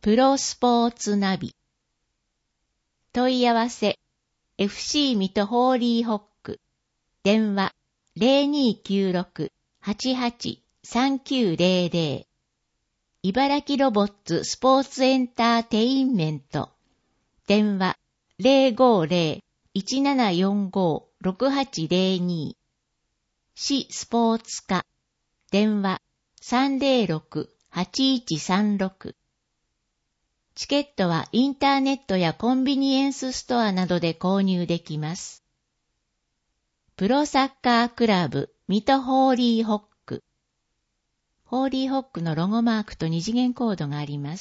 プロスポーツナビ。問い合わせ FC 水戸ホーリーホック。電話 0296-883900。茨城ロボッツスポーツエンターテインメント。電話 050-1745-6802。市スポーツ課。電話 306-8136。チケットはインターネットやコンビニエンスストアなどで購入できます。プロサッカークラブ水戸ホーリーホック。ホーリーホックのロゴマークと二次元コードがあります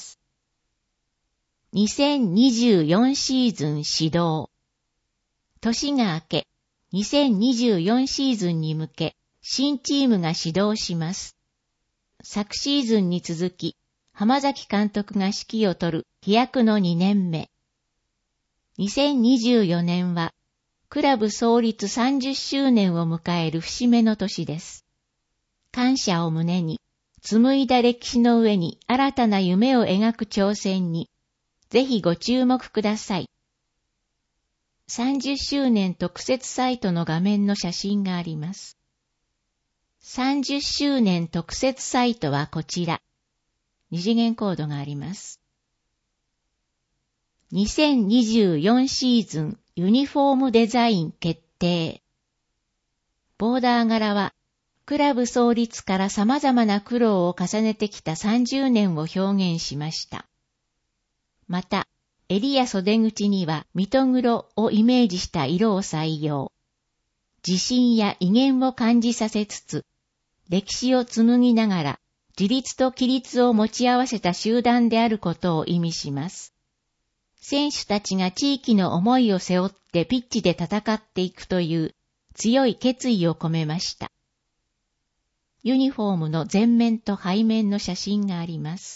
。2024シーズン始動。年が明け、2024シーズンに向け、新チームが始動します。昨シーズンに続き、浜崎監督が指揮を執る飛躍の2年目。2024年は、クラブ創立30周年を迎える節目の年です。感謝を胸に、紡いだ歴史の上に新たな夢を描く挑戦に、ぜひご注目ください。30周年特設サイトの画面の写真があります。30周年特設サイトはこちら。二次元コードがあります。2024シーズンユニフォームデザイン決定。ボーダー柄は、クラブ創立から様々な苦労を重ねてきた30年を表現しました。また、襟や袖口には水戸黒をイメージした色を採用。自信や威厳を感じさせつつ、歴史を紡ぎながら、自立と規律を持ち合わせた集団であることを意味します。選手たちが地域の思いを背負ってピッチで戦っていくという強い決意を込めました。ユニフォームの前面と背面の写真があります。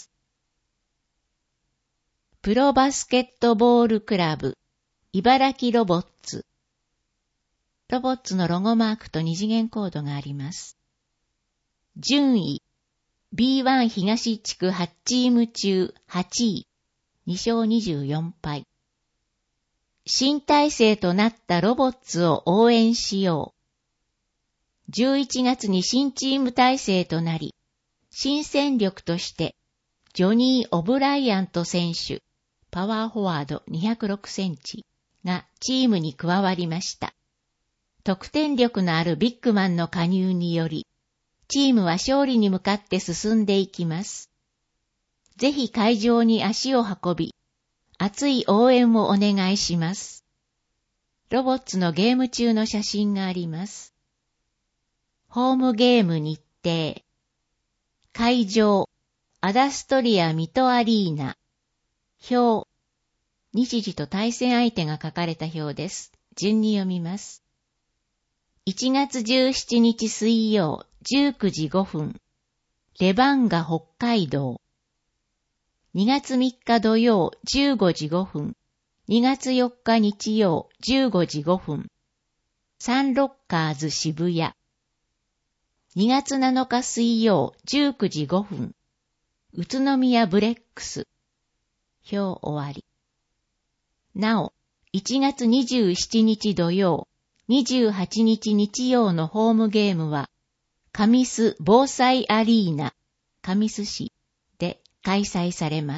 プロバスケットボールクラブ、茨城ロボッツ。ロボッツのロゴマークと二次元コードがあります。順位、B1 東地区8チーム中8位、2勝24敗。新体制となったロボッツを応援しよう。11月に新チーム体制となり、新戦力として、ジョニー・オブライアント選手、パワーフォワード206センチがチームに加わりました。得点力のあるビッグマンの加入により、チームは勝利に向かって進んでいきます。ぜひ会場に足を運び、熱い応援をお願いします。ロボッツのゲーム中の写真があります。ホームゲーム日程。会場、アダストリア・ミトアリーナ。表。日時と対戦相手が書かれた表です。順に読みます。1月17日水曜19時5分。レバンガ北海道。2月3日土曜15時5分。2月4日日曜15時5分。サンロッカーズ渋谷。2月7日水曜19時5分。宇都宮ブレックス。表終わり。なお、1月27日土曜、28日日曜のホームゲームは、神栖防災アリーナ、神栖市で開催されます。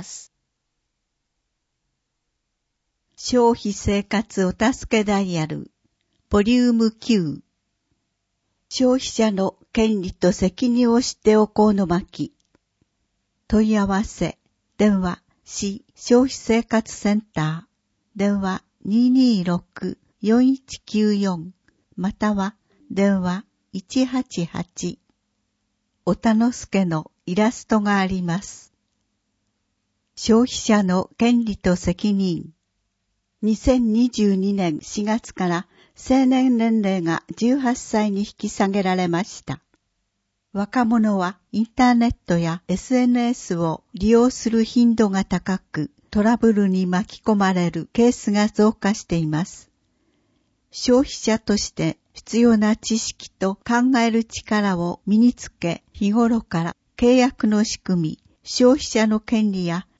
消費生活お助けダイヤル、ボリューム9。消費者の権利と責任を知っておこうの巻。問い合わせ、電話、市消費生活センター、電話 226-4194 または電話188。おたのすけのイラストがあります。消費者の権利と責任。2022年4月から成年年齢が18歳に引き下げられました。若者はインターネットや SNS を利用する頻度が高く、トラブルに巻き込まれるケースが増加しています。消費者として必要な知識と考える力を身につけ、日頃から契約の仕組み、消費者の権利や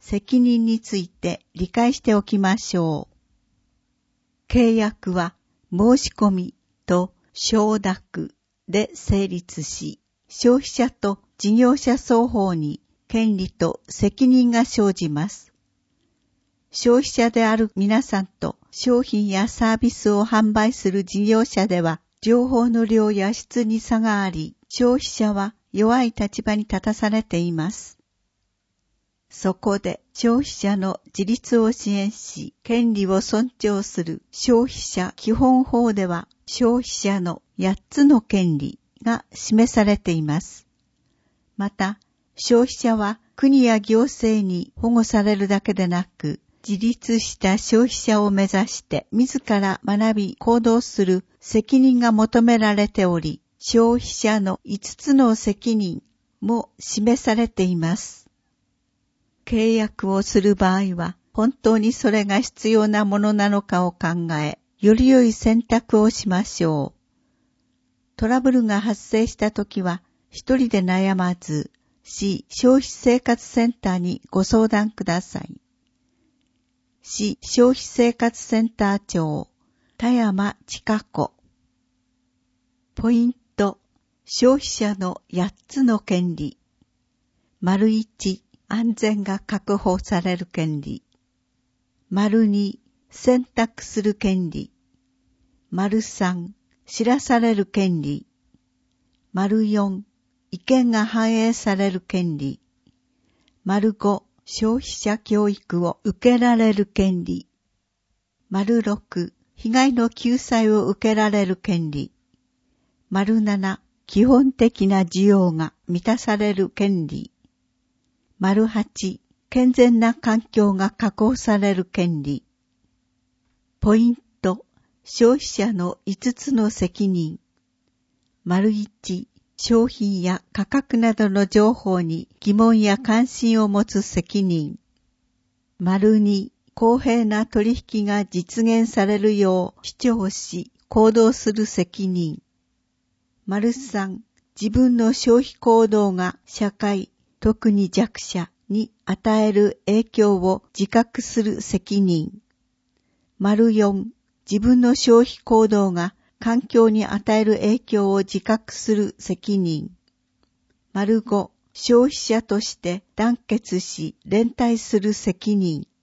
責任について理解しておきましょう。契約は申し込みと承諾で成立し、消費者と事業者双方に権利と責任が生じます。消費者である皆さんと商品やサービスを販売する事業者では、情報の量や質に差があり、消費者は弱い立場に立たされています。そこで消費者の自立を支援し、権利を尊重する消費者基本法では、消費者の8つの権利が示されています。また、消費者は国や行政に保護されるだけでなく、自立した消費者を目指して自ら学び行動する責任が求められており、消費者の5つの責任も示されています。契約をする場合は、本当にそれが必要なものなのかを考え、より良い選択をしましょう。トラブルが発生したときは、一人で悩まず、市消費生活センターにご相談ください。市消費生活センター長、田山千佳子。ポイント、消費者の8つの権利。1、安全が確保される権利。2、選択する権利。3、知らされる権利。4、意見が反映される権利。5、消費者教育を受けられる権利。6、被害の救済を受けられる権利。7、基本的な需要が満たされる権利。8、健全な環境が確保される権利。ポイント、消費者の5つの責任。1、商品や価格などの情報に疑問や関心を持つ責任。2、公平な取引が実現されるよう主張し行動する責任。3、自分の消費行動が社会、特に弱者に与える影響を自覚する責任。4、自分の消費行動が環境に与える影響を自覚する責任。5、消費者として団結し連帯する責任。